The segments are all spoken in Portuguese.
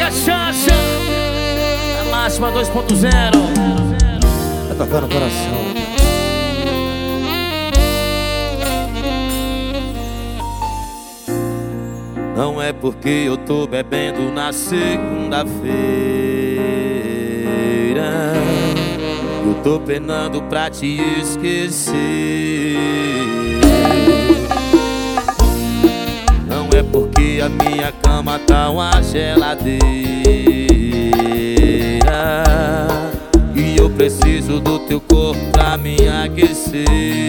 cachaça. A máxima 2.0 Vai tocar no coração. Não é porque eu tô bebendo na segunda-feira, eu tô penando pra te esquecer. Não é porque a minha cama tá uma geladeira e eu preciso do teu corpo pra me aquecer.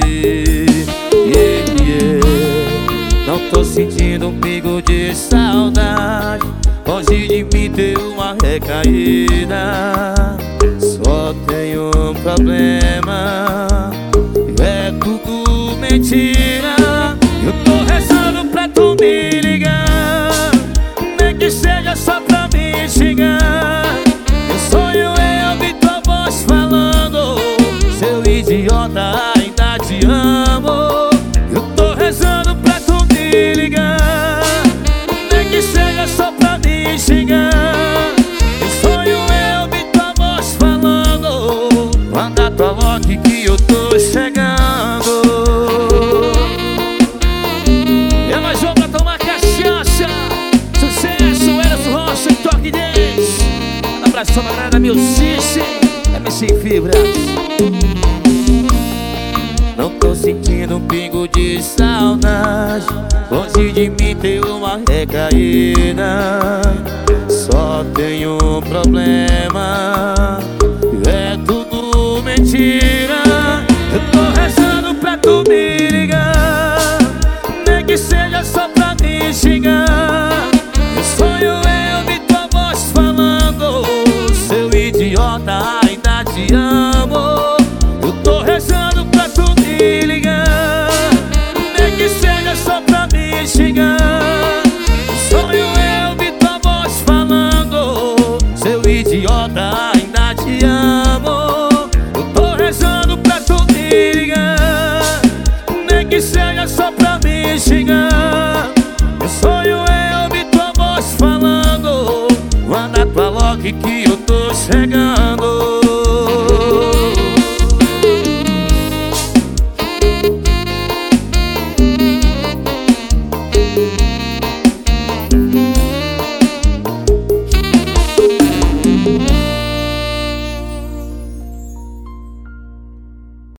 Não tô sentindo um pingo de saudade, longe de mim ter uma recaída. Só tenho um problema, é tudo mentira. Eu tô rezando pra tu me ligar, nem que seja só pra me xingar. Meu sonho é ouvir tua voz falando: seu idiota, ainda te amo. Eu tô rezando pra tu me ligar, nem que seja só pra me xingar. Meu sonho é ouvir tua voz falando: manda tua lock que eu tô chegando. É mais um pra tomar cachaça. Sucesso, Eros Rocha e Toque 10. Um abraço pra galera da Milcice, MC Fibra. Não tô sentindo um pingo de saudade, longe de mim ter uma recaída. Só tenho um problema, é tudo mentira. Eu tô rezando pra tu me ligar, nem que seja só pra me xingar. Meu sonho é ouvir tua voz falando: seu idiota, ainda te amo. Eu tô rezando pra tu me ligar, nem que seja só pra me xingar. O sonho é ouvir tua voz falando: seu idiota, ainda te amo. Eu tô rezando pra tu me ligar, nem que seja só pra me xingar. O sonho é ouvir tua voz falando: manda tua lock que eu tô chegando.